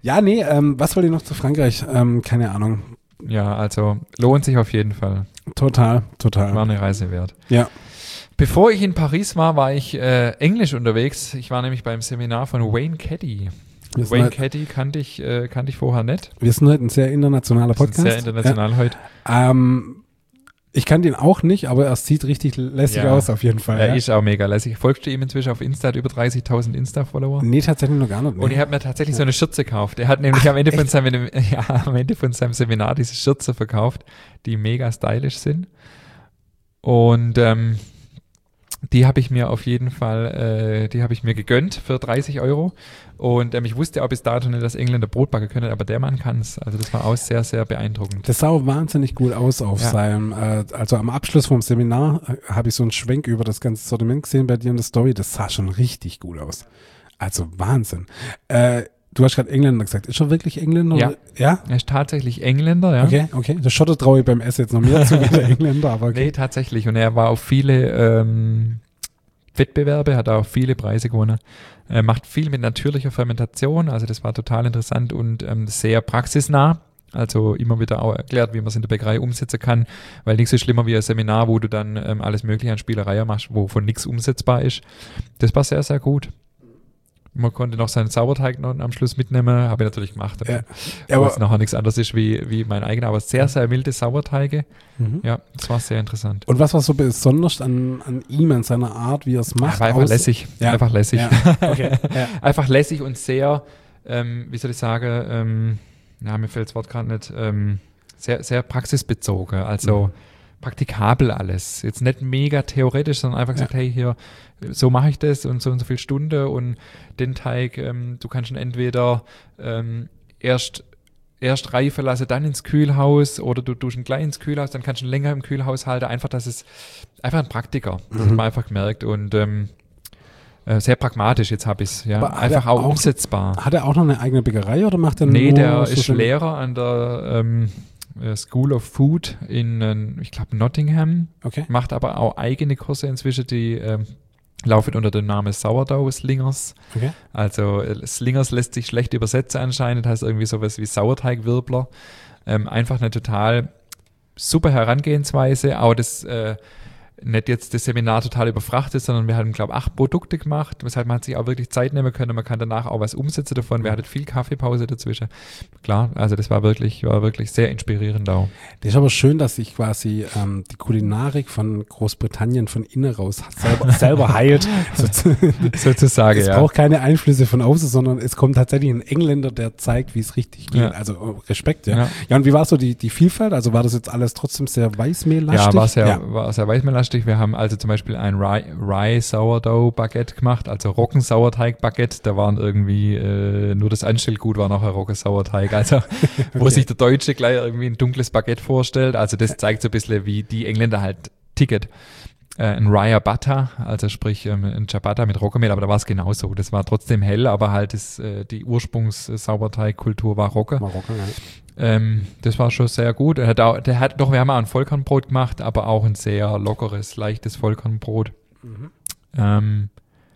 Ja, nee, ähm, was wollte ich noch zu Frankreich? Ähm, keine Ahnung. Ja, also lohnt sich auf jeden Fall. Total, total. War eine Reise wert. Ja. Bevor ich in Paris war, war ich äh, Englisch unterwegs. Ich war nämlich beim Seminar von Wayne Caddy. Wayne halt, Caddy kannte ich, äh, kannte ich vorher nicht. Wir sind heute ein sehr internationaler Podcast. Sehr international ja. heute. Ähm, ich kannte ihn auch nicht, aber er sieht richtig lässig ja. aus auf jeden Fall. Er ja. ist auch mega lässig. Folgst du ihm inzwischen auf Insta, hat über dreißigtausend Insta-Follower? Nee, tatsächlich noch gar nicht. Nee. Und ich habe mir tatsächlich ja. so eine Schürze gekauft. Er hat nämlich Ach, am, Ende von seinem, ja, am Ende von seinem Seminar diese Schürze verkauft, die mega stylisch sind. Und ähm, die habe ich mir auf jeden Fall, äh, die habe ich mir gegönnt für dreißig Euro. Und ähm, ich wusste auch bis dato nicht, dass Engländer Brot backen können, aber der Mann kann es. Also das war auch sehr, sehr beeindruckend. Das sah auch wahnsinnig gut aus auf ja. seinem, äh, also am Abschluss vom Seminar äh, habe ich so einen Schwenk über das ganze Sortiment gesehen bei dir in der Story. Das sah schon richtig gut aus. Also Wahnsinn. Äh, Du hast gerade Engländer gesagt. Ist er wirklich Engländer? Ja. Oder? Ja? Er ist tatsächlich Engländer, ja. Okay, okay. Der Schotter traue ich beim Essen jetzt noch mehr zu wie der Engländer, aber okay. Nee, tatsächlich. Und er war auf viele ähm, Wettbewerbe, hat auch viele Preise gewonnen. Er macht viel mit natürlicher Fermentation, also das war total interessant und ähm, sehr praxisnah. Also immer wieder auch erklärt, wie man es in der Bäckerei umsetzen kann, weil nichts ist schlimmer wie ein Seminar, wo du dann ähm, alles mögliche an Spielereien machst, wovon nichts umsetzbar ist. Das war sehr, sehr gut. Man konnte noch seinen Sauerteig noch am Schluss mitnehmen, habe ich natürlich gemacht, aber, ja, aber es nachher nichts anderes ist wie, wie mein eigener, aber sehr, sehr milde Sauerteige. Mhm. Ja, das war sehr interessant. Und was war so besonders an, an ihm, an seiner Art, wie er es macht? Ja, war einfach lässig, ja. einfach lässig. Ja. Okay. Ja. Einfach lässig und sehr, ähm, wie soll ich sagen, ähm, ja, mir fällt das Wort gerade nicht, ähm, sehr, sehr praxisbezogen, also mhm. praktikabel alles. Jetzt nicht mega theoretisch, sondern einfach gesagt, ja. hey, hier, so mache ich das und so und so viel Stunde und den Teig, ähm, du kannst ihn entweder ähm, erst, erst reifen lassen, dann ins Kühlhaus oder du tust ihn gleich ins Kühlhaus, dann kannst du ihn länger im Kühlhaus halten. Einfach, dass es einfach ein Praktiker, das mhm. hat man einfach gemerkt und ähm, äh, sehr pragmatisch, jetzt habe ich es, ja, einfach auch, auch umsetzbar. Hat er auch noch eine eigene Bäckerei oder macht er nee, nur? Nee, der so ist Lehrer an der ähm, School of Food in, ich glaube, Nottingham, okay. macht aber auch eigene Kurse inzwischen, die ähm, laufen unter dem Namen Sourdough Slingers. Okay. Also Slingers lässt sich schlecht übersetzen anscheinend, heißt irgendwie sowas wie Sauerteigwirbler. Ähm, einfach eine total super Herangehensweise, auch das äh, nicht jetzt das Seminar total überfrachtet, sondern wir haben, glaube ich, acht Produkte gemacht, weshalb man hat sich auch wirklich Zeit nehmen können, man kann danach auch was umsetzen davon, wir hatten viel Kaffeepause dazwischen. Klar, also das war wirklich, war wirklich sehr inspirierend auch. Das ist aber schön, dass sich quasi ähm, die Kulinarik von Großbritannien von innen raus selber, selber heilt. Sozusagen, es ja. braucht keine Einflüsse von außen, sondern es kommt tatsächlich ein Engländer, der zeigt, wie es richtig geht. Ja. Also Respekt, ja. ja. Ja, und wie war so die, die Vielfalt? Also war das jetzt alles trotzdem sehr Weißmehllastig? Ja, war sehr, ja. war sehr Weißmehllastig. Wir haben also zum Beispiel ein Rye-Sourdough-Baguette gemacht, also Roggensauerteig-Baguette. Da waren irgendwie äh, nur das Anstellgut war nachher Roggensauerteig. Also wo okay. sich der Deutsche gleich irgendwie ein dunkles Baguette vorstellt. Also das zeigt so ein bisschen, wie die Engländer halt ticket. Äh, ein Rye Butter, also sprich ähm, ein Ciabatta mit Roggenmehl, aber da war es genauso. Das war trotzdem hell, aber halt das, äh, die Ursprungs-Sauerteigkultur war Rogge. Marokko, ja. Ähm, das war schon sehr gut. Er hat auch, der hat, doch, wir haben auch ein Vollkornbrot gemacht, aber auch ein sehr lockeres, leichtes Vollkornbrot. Mhm. Ähm,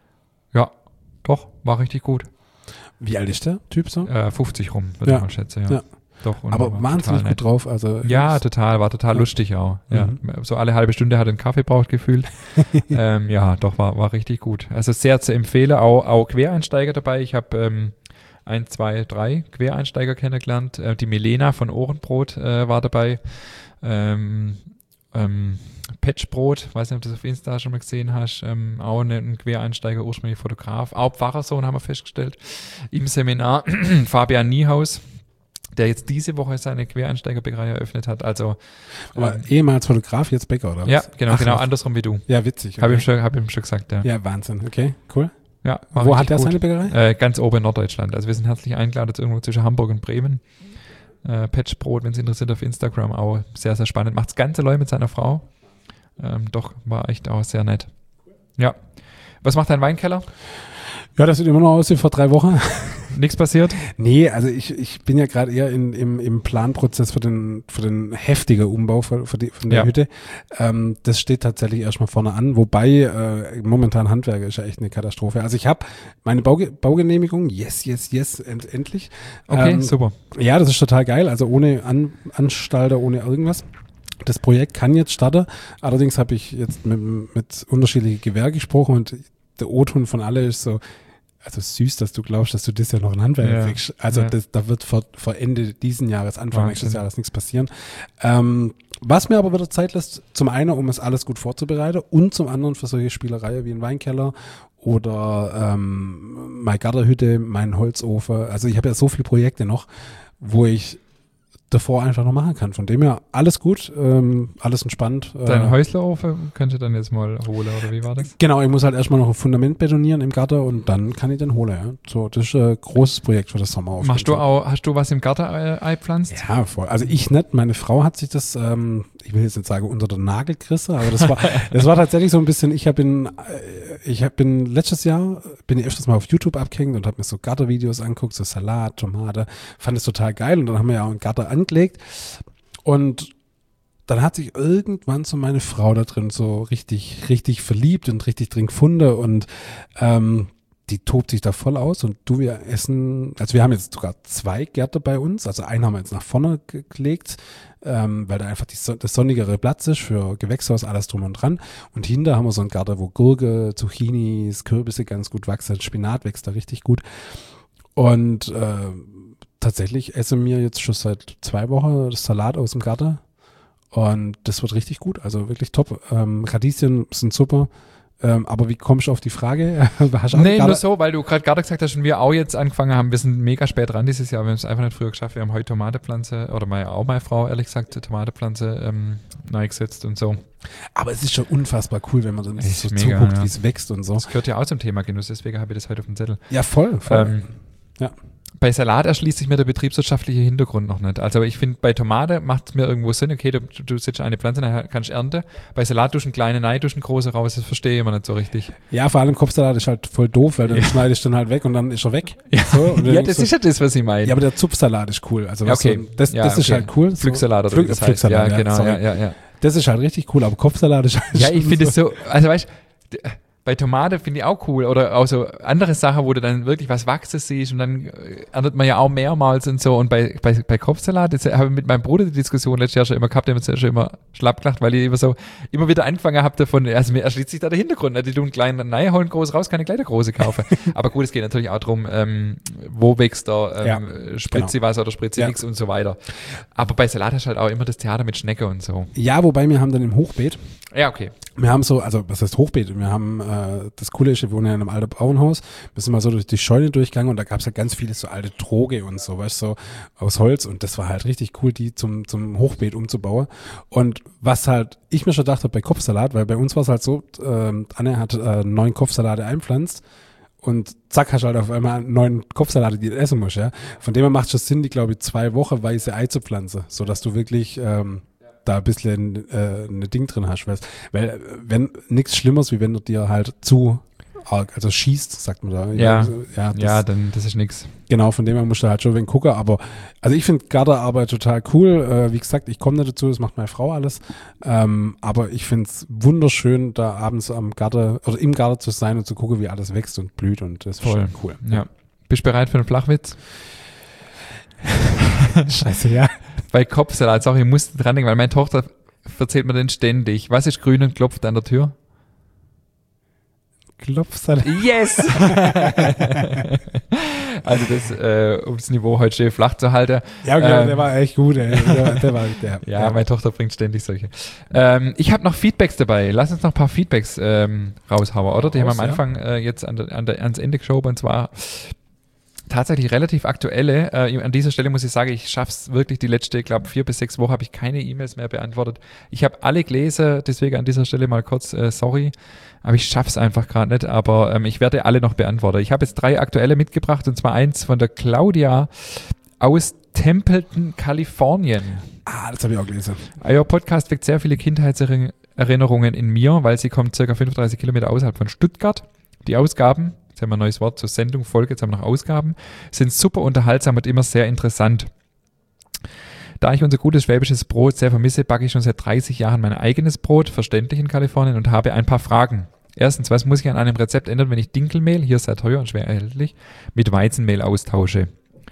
ja, doch, war richtig gut. Wie alt ist der Typ so? Äh, fünfzig rum, würde ja. ich mal schätzen, ja. ja. Doch, aber wahnsinnig gut drauf. Also ja, total, war total ja. lustig auch. Ja. Mhm. So alle halbe Stunde hat er einen Kaffee braucht gefühlt. ähm, ja, doch, war, war richtig gut. Also sehr zu empfehlen, auch, auch Quereinsteiger dabei. Ich habe ähm, ein, zwei, drei Quereinsteiger kennengelernt. Äh, die Milena von Ohrenbrot äh, war dabei. Ähm, ähm, Patchbrot, weiß nicht, ob du das auf Insta schon mal gesehen hast, ähm, auch ein Quereinsteiger, ursprünglich Fotograf. Auch Pfarrersohn haben wir festgestellt. Im Seminar Fabian Niehaus, der jetzt diese Woche seine Quereinsteigerbäckerei eröffnet hat. Also, aber ähm, ehemals Fotograf, jetzt Bäcker, oder was? Ja, genau, Ach, genau was? andersrum wie du. Ja, witzig. Okay. Habe ich, hab ich ihm schon gesagt, ja. Ja, Wahnsinn, okay, cool. Ja, wo hat der gut. seine Bäckerei? Äh, ganz oben in Norddeutschland. Also wir sind herzlich eingeladen, irgendwo zwischen Hamburg und Bremen. Äh, Patchbrot, wenn es interessiert, auf Instagram auch sehr, sehr spannend. Macht das ganze Leute mit seiner Frau. Ähm, doch, war echt auch sehr nett. Ja. Was macht dein Weinkeller? Ja, das sieht immer noch aus wie vor drei Wochen. Nichts passiert? Nee, also ich, ich bin ja gerade eher in, im, im Planprozess für den, für den heftigen Umbau für, für die, von der Ja. Hütte. Ähm, das steht tatsächlich erstmal vorne an, wobei äh, momentan Handwerker ist ja echt eine Katastrophe. Also ich habe meine Bauge- Baugenehmigung, yes, yes, yes, end, endlich. Okay, ähm, super. Ja, das ist total geil, also ohne an, Anstalter, ohne irgendwas. Das Projekt kann jetzt starten, allerdings habe ich jetzt mit, mit unterschiedlichen Gewerken gesprochen und der O-Ton von alle ist so, also süß, dass du glaubst, dass du das ja noch in Handwerk Ja. kriegst. Also Ja. das, da wird vor, vor Ende diesen Jahres, Anfang Wahnsinn. nächstes Jahres nichts passieren. Ähm, was mir aber wieder Zeit lässt, zum einen, um es alles gut vorzubereiten und zum anderen für solche Spielereien wie ein Weinkeller oder ähm, meine Gartenhütte, mein Holzofen. Also ich habe ja so viele Projekte noch, wo ich davor einfach noch machen kann. Von dem her alles gut, ähm, alles entspannt. Dein äh, Häuslerofen könnt ihr dann jetzt mal holen, oder wie war das? Genau, ich muss halt erstmal noch ein Fundament betonieren im Garten und dann kann ich den holen. Ja. So, das ist ein großes Projekt für das Sommer. auf Machst jeden du Fall. auch, hast du was im Garten äh, eingepflanzt? Ja, voll. Also ich nicht, meine Frau hat sich das, ähm, ich will jetzt nicht sagen unter den Nagel gerissen, aber das war, das war tatsächlich so ein bisschen, ich habe in, äh, ich hab bin letztes Jahr, bin ich öfters mal auf YouTube abgehängt und habe mir so Gartenvideos angeguckt, so Salat, Tomate, fand es total geil und dann haben wir ja auch einen Garten angelegt und dann hat sich irgendwann so meine Frau da drin so richtig, richtig verliebt und richtig drin gefunden und ähm, die tobt sich da voll aus und du, wir essen, also wir haben jetzt sogar zwei Gärten bei uns, also einen haben wir jetzt nach vorne ge- gelegt, ähm, weil da einfach die, so- das sonnigere Platz ist für Gewächshaus, alles drum und dran und hinter haben wir so einen Garten, wo Gurke, Zucchinis, Kürbisse ganz gut wachsen, Spinat wächst da richtig gut und äh, tatsächlich essen wir jetzt schon seit zwei Wochen das Salat aus dem Garten. Und das wird richtig gut, also wirklich top. Ähm, Radieschen sind super. Ähm, aber wie kommst du auf die Frage? Hast du auch Nee, Garten- nur so, weil du gerade gerade gesagt hast und wir auch jetzt angefangen haben, wir sind mega spät dran dieses Jahr, wir haben es einfach nicht früher geschafft, wir haben heute Tomatepflanze, oder meine, auch meine Frau, ehrlich gesagt, Tomatepflanze ähm, neu gesetzt und so. Aber es ist schon unfassbar cool, wenn man dann Ist so mega, zuguckt, ja. wie es wächst und so. Das gehört ja auch zum Thema Genuss, deswegen habe ich das heute auf dem Zettel. Ja, voll. voll. Ähm, Ja. Bei Salat erschließt sich mir der betriebswirtschaftliche Hintergrund noch nicht. Also ich finde, bei Tomate macht es mir irgendwo Sinn, okay, du, du setzt eine Pflanze, dann kannst du ernten. Bei Salat tust du einen kleinen rein, tust einen großen raus, das verstehe ich immer nicht so richtig. ja, vor allem Kopfsalat ist halt voll doof, weil dann Ja. schneidest du dann halt weg und dann ist er weg. Ja, So, und du ja denkst das so, ist ja das, was ich meine. ja, aber der Zupfsalat ist cool. Also Ja, was okay. so, das, Ja, das ist okay. halt cool. So, Pflücksalat oder Pflück- wie das heißt. Pflücksalat, ja, genau, sorry. ja, ja, ja. Das ist halt richtig cool, aber Kopfsalat ist halt Ja, ich schon finde es so, also weißt du, bei Tomate finde ich auch cool oder auch so andere Sachen, wo du dann wirklich was wachsen siehst und dann äh, erntet man ja auch mehrmals und so und bei, bei, bei Kopfsalat, jetzt habe ich mit meinem Bruder die Diskussion letztes Jahr schon immer gehabt, der hat mir schon immer schlapp gelacht, weil ich immer so, immer wieder angefangen habe davon, also mir erschließt sich da der Hintergrund, ne? Die tun einen kleinen Nein, holen groß raus, keine kleine große kaufen. Aber gut, es geht natürlich auch darum, ähm, wo wächst da, ähm, Ja, spritzt sie was oder spritzt sie Ja. nichts und so weiter. Aber bei Salat hast du halt auch immer das Theater mit Schnecke und so. Ja, wobei wir haben dann im Hochbeet, Ja, okay. wir haben so, also was heißt Hochbeet? Wir haben, äh, das Coole ist, wir wohnen ja in einem alten Bauernhaus, wir sind mal so durch die Scheune durchgegangen und da gab es ja ganz viele so alte Droge und so, weißt du, so aus Holz und das war halt richtig cool, die zum, zum Hochbeet umzubauen. Und was halt ich mir schon dachte bei Kopfsalat, weil bei uns war es halt so, ähm, Anne hat äh, neun Kopfsalate einpflanzt und zack, hast du halt auf einmal neun Kopfsalate, die du essen musst, ja. Von dem her macht es schon Sinn, die, glaube ich, zwei Wochen weiße Ei zu pflanzen, sodass du wirklich ähm, da ein bisschen äh, ein Ding drin hast. Weißt? Weil äh, wenn nichts Schlimmeres, wie wenn du dir halt zu arg, also schießt, sagt man da. Ja. ja, das, Ja, dann, das ist nix. genau, von dem her musst du halt schon ein wenig gucken, aber also ich finde Gartenarbeit total cool. Äh, wie gesagt, ich komme nicht dazu, das macht meine Frau alles. Ähm, aber ich finde es wunderschön, da abends am Garten oder im Garten zu sein und zu gucken, wie alles wächst und blüht und das ist Voll. schon cool. Ja. Bist du bereit für einen Flachwitz? Scheiße, ja. Bei Kopfsalat, sorry, ich musste dran denken, weil meine Tochter erzählt mir den ständig. Was ist grün und klopft an der Tür? Klopfsalat. Yes! Also das, äh, um das Niveau heute schön flach zu halten. Ja, okay, Ähm, der war echt gut, ey. Der, der war, der, Ja, meine Tochter bringt ständig solche. Ähm, ich habe noch Feedbacks dabei. Lass uns noch ein paar Feedbacks ähm, raushauen, oder? Die Raus, haben wir am ja. Anfang äh, jetzt an der, an der, ans Ende geschoben und zwar tatsächlich relativ aktuelle. Äh, an dieser Stelle muss ich sagen, ich schaff's wirklich die letzte, ich glaube, vier bis sechs Wochen habe ich keine E-Mails mehr beantwortet. Ich habe alle gelesen, deswegen an dieser Stelle mal kurz äh, sorry, aber ich schaff's einfach gerade nicht, aber ähm, ich werde alle noch beantworten. Ich habe jetzt drei aktuelle mitgebracht und zwar eins von der Claudia aus Templeton, Kalifornien. Ah, das habe ich auch gelesen. Euer Podcast weckt sehr viele Kindheitserinnerungen in mir, weil sie kommt circa fünfunddreißig Kilometer außerhalb von Stuttgart. Die Ausgaben, Jetzt haben wir ein neues Wort zur Sendung, Folge, jetzt haben wir noch Ausgaben. Sind super unterhaltsam und immer sehr interessant. Da ich unser gutes schwäbisches Brot sehr vermisse, backe ich schon seit dreißig Jahren mein eigenes Brot, verständlich in Kalifornien, und habe ein paar Fragen. Erstens, was muss ich an einem Rezept ändern, wenn ich Dinkelmehl, hier sehr teuer und schwer erhältlich, mit Weizenmehl austausche?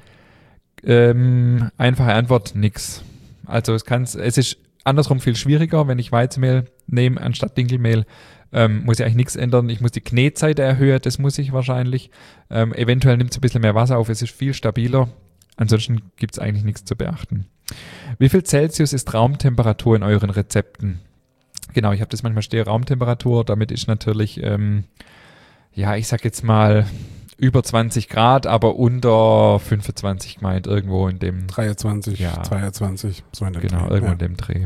Ähm, einfache Antwort, nix. Also es kann, es ist andersrum viel schwieriger, wenn ich Weizenmehl nehme anstatt Dinkelmehl. Ähm, muss ich eigentlich nichts ändern. Ich muss die Knetzeit erhöhen, das muss ich wahrscheinlich. Ähm, eventuell nimmt es ein bisschen mehr Wasser auf, es ist viel stabiler. Ansonsten gibt es eigentlich nichts zu beachten. Wie viel Celsius ist Raumtemperatur in euren Rezepten? Genau, ich habe das manchmal stehen, Raumtemperatur. Damit ist natürlich, ähm, ja, ich sag jetzt mal über zwanzig Grad, aber unter fünfundzwanzig gemeint, irgendwo in dem... dreiundzwanzig, ja, zweiundzwanzig, so in dem Genau, Dreh. irgendwo Ja. in dem Dreh.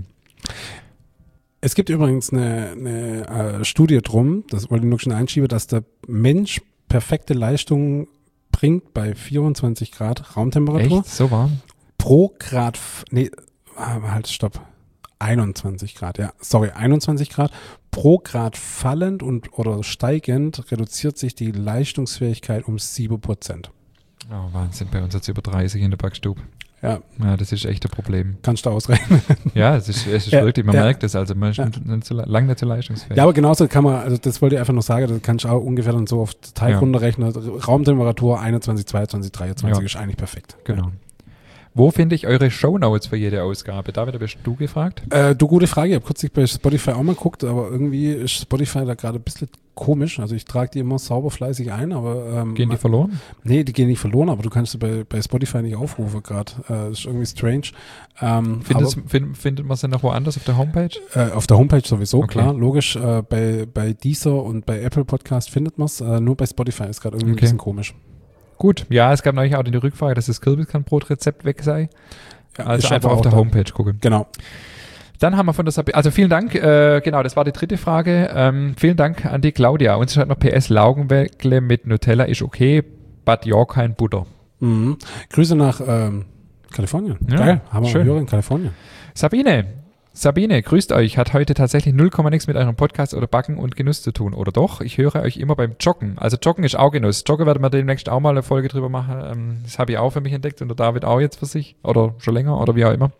Es gibt übrigens eine, eine äh, Studie drum, das wollte ich nur schon einschieben, dass der Mensch perfekte Leistung bringt bei vierundzwanzig Grad Raumtemperatur. Echt? So warm? Pro Grad, f- nee, halt, stopp. einundzwanzig Grad, ja, sorry, einundzwanzig Grad. Pro Grad fallend und oder steigend reduziert sich die Leistungsfähigkeit um sieben Prozent. Oh, Wahnsinn, bei uns jetzt über dreißig in der Backstube. Ja. Ja, das ist echt ein Problem. Kannst du ausrechnen. Ja, es ist, es ist Ja, wirklich, man ja. merkt es, also man ist Ja. nicht, nicht so, lang nicht so leistungsfähig. Ja, aber genauso kann man, also das wollte ich einfach nur sagen, das kannst du auch ungefähr dann so auf Teig Ja. runterrechnen. Raumtemperatur einundzwanzig, zweiundzwanzig, dreiundzwanzig Ja. ist eigentlich perfekt. Genau. Wo finde ich eure Shownotes für jede Ausgabe? David, bist du gefragt? Äh, du, gute Frage. Ich habe kürzlich bei Spotify auch mal geguckt, aber irgendwie ist Spotify da gerade ein bisschen komisch. Also ich trage die immer sauber fleißig ein, aber ähm, Gehen die verloren? nee, die gehen nicht verloren, aber du kannst sie bei, bei Spotify nicht aufrufen gerade. Äh, das ist irgendwie strange. Ähm, Findet, find, findet man sie noch woanders auf der Homepage? aber, äh, auf der Homepage sowieso, Okay. klar, logisch. Äh, bei, bei Deezer und bei Apple Podcast findet man es. Äh, nur bei Spotify ist gerade irgendwie Okay. ein bisschen komisch. Gut, ja, es gab neulich auch die Rückfrage, dass das Kürbiskernbrot-Rezept weg sei. Ja, Also ist einfach aber auf auch der da. Homepage gucken. Genau. Dann haben wir von der Sabine, also vielen Dank, äh, genau, das war die dritte Frage. Ähm, vielen Dank an die Claudia. Uns schreibt noch P S, Laugenweckle mit Nutella ist okay, but ja, kein Butter. Mhm. Grüße nach ähm, Kalifornien. Ja, Geil, haben wir schön. einen Hörer in Kalifornien. Sabine, Sabine, grüßt euch, hat heute tatsächlich null Komma nichts mit eurem Podcast oder Backen und Genuss zu tun, oder doch? Ich höre euch immer beim Joggen. Also Joggen ist auch Genuss. Joggen werden wir demnächst auch mal eine Folge drüber machen. Ähm, das habe ich auch für mich entdeckt und der David auch jetzt für sich oder schon länger oder wie auch immer.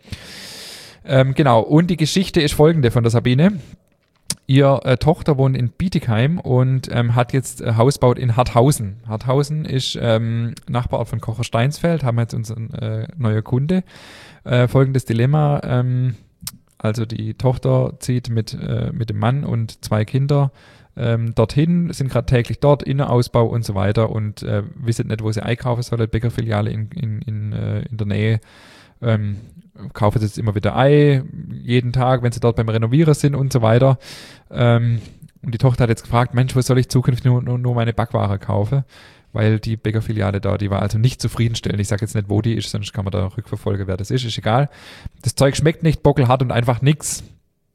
Ähm, genau, und die Geschichte ist folgende von der Sabine. Ihr äh, Tochter wohnt in Bietigheim und ähm, hat jetzt äh, Haus baut in Harthausen. Harthausen ist ähm, Nachbarort von Kocher-Steinsfeld, haben wir jetzt unseren äh, neuer Kunde. Äh, folgendes Dilemma, ähm, also die Tochter zieht mit, äh, mit dem Mann und zwei Kinder ähm, dorthin, sind gerade täglich dort, Innenausbau und so weiter und äh, wissen nicht, wo sie einkaufen sollen, Bäckerfiliale in, in, in, äh, in der Nähe. Ähm, kaufen sie jetzt immer wieder Ei, jeden Tag, wenn sie dort beim Renovieren sind und so weiter. Ähm, und die Tochter hat jetzt gefragt, Mensch, wo soll ich zukünftig nur, nur, nur meine Backware kaufen? Weil die Bäckerfiliale da, die war also nicht zufriedenstellend. Ich sage jetzt nicht, wo die ist, sonst kann man da rückverfolgen, wer das ist, ist egal. Das Zeug schmeckt nicht, bockelhart und einfach nix.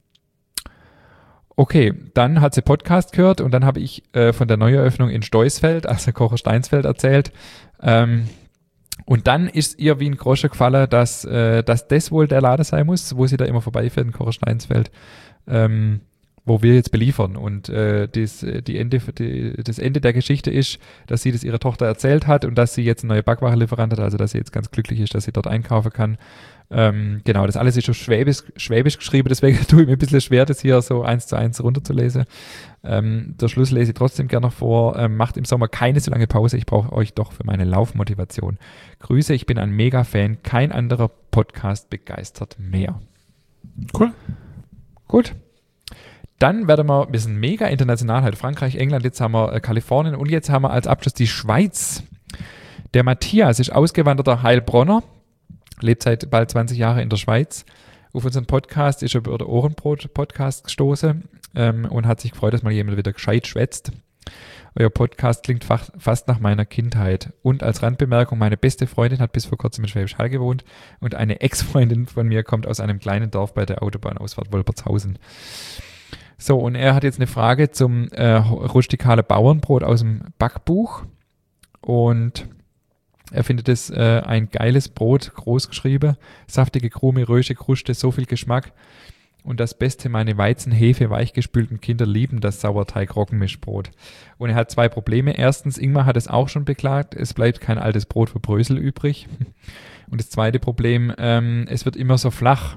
Okay, dann hat sie Podcast gehört und dann habe ich äh, von der Neueröffnung in Steusfeld, also Kocher-Steinsfeld, erzählt. Ähm, Und dann ist ihr wie ein Groschen gefallen, dass, äh, dass das wohl der Laden sein muss, wo sie da immer vorbeifährt in Kocher-Steinsfeld, ähm, wo wir jetzt beliefern. Und äh, das, die Ende, die, das Ende der Geschichte ist, dass sie das ihrer Tochter erzählt hat und dass sie jetzt eine neue Backwarenlieferant hat, also dass sie jetzt ganz glücklich ist, dass sie dort einkaufen kann. Ähm, genau, das alles ist schon schwäbisch, schwäbisch geschrieben, deswegen tue ich mir ein bisschen schwer, das hier so eins zu eins runterzulesen. Ähm, der Schluss lese ich trotzdem gerne noch vor. Ähm, macht im Sommer keine so lange Pause, ich brauche euch doch für meine Laufmotivation. Grüße, ich bin ein Mega-Fan, kein anderer Podcast begeistert mehr. Cool. Gut. Dann werden wir, wir sind mega international halt, Frankreich, England, jetzt haben wir äh, Kalifornien und jetzt haben wir als Abschluss die Schweiz. Der Matthias ist ausgewanderter Heilbronner, lebt seit bald zwanzig Jahren in der Schweiz. Auf unseren Podcast ist er über den Ohrenbrot-Podcast gestoßen ähm, und hat sich gefreut, dass mal jemand wieder gescheit schwätzt. Euer Podcast klingt fast, fast nach meiner Kindheit. Und als Randbemerkung, meine beste Freundin hat bis vor kurzem in Schwäbisch Hall gewohnt und eine Ex-Freundin von mir kommt aus einem kleinen Dorf bei der Autobahnausfahrt Wolpertshausen. So, und er hat jetzt eine Frage zum äh, rustikale Bauernbrot aus dem Backbuch und er findet es äh, ein geiles Brot, groß geschrieben, saftige Krume, Rösche, Kruste, so viel Geschmack. Und das Beste, meine Weizenhefe weichgespülten Kinder lieben das Sauerteig-Roggenmischbrot. Und er hat zwei Probleme. Erstens, Ingmar hat es auch schon beklagt, es bleibt kein altes Brot für Brösel übrig. Und das zweite Problem, ähm, es wird immer so flach.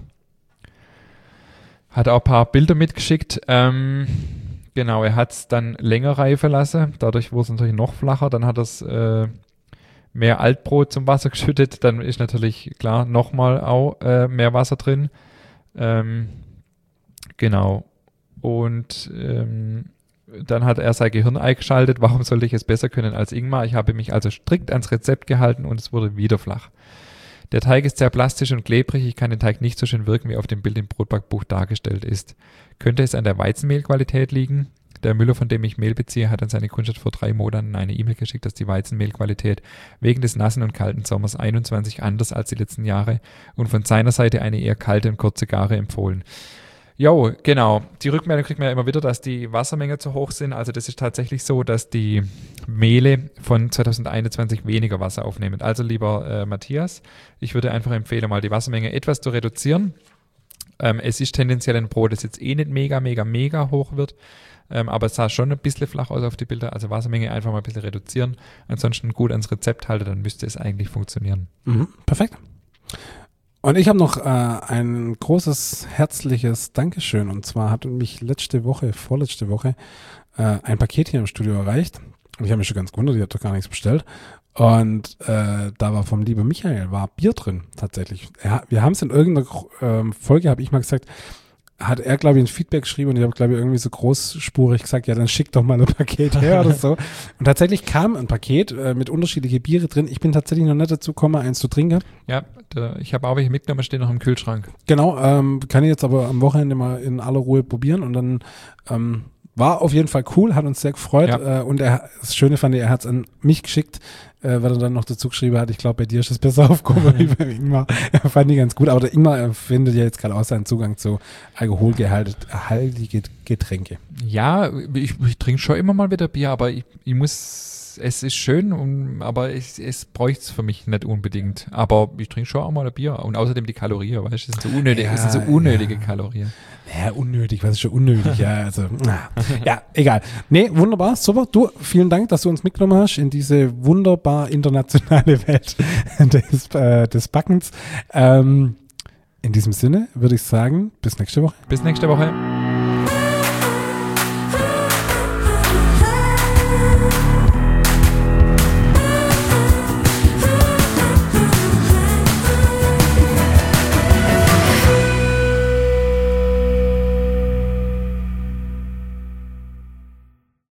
Hat auch ein paar Bilder mitgeschickt. Ähm, genau, er hat es dann länger reifen lassen. Dadurch wurde es natürlich noch flacher. Dann hat er es äh, mehr Altbrot zum Wasser geschüttet. Dann ist natürlich, klar, nochmal auch äh, mehr Wasser drin. Ähm, Genau. Und ähm, dann hat er sein Gehirn eingeschaltet. Warum sollte ich es besser können als Ingmar? Ich habe mich also strikt ans Rezept gehalten und es wurde wieder flach. Der Teig ist sehr plastisch und klebrig. Ich kann den Teig nicht so schön wirken, wie auf dem Bild im Brotbackbuch dargestellt ist. Könnte es an der Weizenmehlqualität liegen? Der Müller, von dem ich Mehl beziehe, hat an seine Kundschaft vor drei Monaten eine E-Mail geschickt, dass die Weizenmehlqualität wegen des nassen und kalten Sommers einundzwanzig anders als die letzten Jahre und von seiner Seite eine eher kalte und kurze Gare empfohlen. Jo, genau. Die Rückmeldung kriegt man ja immer wieder, dass die Wassermengen zu hoch sind. Also das ist tatsächlich so, dass die Mehle von zwanzig einundzwanzig weniger Wasser aufnehmen. Also lieber äh, Matthias, ich würde einfach empfehlen, mal die Wassermenge etwas zu reduzieren. Ähm, es ist tendenziell ein Brot, das jetzt eh nicht mega, mega, mega hoch wird. Ähm, aber es sah schon ein bisschen flach aus auf die Bilder. Also Wassermenge einfach mal ein bisschen reduzieren. Ansonsten gut ans Rezept halten, dann müsste es eigentlich funktionieren. Mhm, perfekt. Und ich habe noch äh, ein großes, herzliches Dankeschön. Und zwar hat mich letzte Woche, vorletzte Woche, äh, ein Paket hier im Studio erreicht. Und ich habe mich schon ganz gewundert, die hat doch gar nichts bestellt. Und äh, da war vom lieben Michael, war Bier drin, tatsächlich. Er, wir haben es in irgendeiner ähm, Folge, habe ich mal gesagt, hat er, glaube ich, ein Feedback geschrieben und ich habe, glaube ich, irgendwie so großspurig gesagt, ja, dann schick doch mal ein Paket her oder so. Und tatsächlich kam ein Paket äh, mit unterschiedlichen Biere drin. Ich bin tatsächlich noch nicht dazu gekommen, eins zu trinken. Ja, da, ich habe auch welche mitgenommen, stehen noch im Kühlschrank. Genau, ähm, kann ich jetzt aber am Wochenende mal in aller Ruhe probieren und dann ähm, war auf jeden Fall cool, hat uns sehr gefreut ja. äh, und er, das Schöne fand ich, er hat es an mich geschickt, äh, weil er dann noch dazu geschrieben hat, ich glaube, bei dir ist es besser aufgehoben wie bei Ingmar. Fand ich ganz gut, aber der Ingmar findet ja jetzt gerade auch seinen Zugang zu alkoholhaltige Getränke. Ja, ich, ich trinke schon immer mal wieder Bier, aber ich, ich muss, es ist schön, und, aber es, es bräuchte es für mich nicht unbedingt. Aber ich trinke schon auch mal ein Bier und außerdem die Kalorien, weißt du, das sind so unnötige, ja, das sind so unnötige ja. Kalorien. Ja, unnötig, was ist schon unnötig? Ja, also, ja, egal. Nee, wunderbar, super. Du, vielen Dank, dass du uns mitgenommen hast in diese wunderbar internationale Welt des, äh, des Backens. Ähm, in diesem Sinne würde ich sagen, bis nächste Woche. Bis nächste Woche.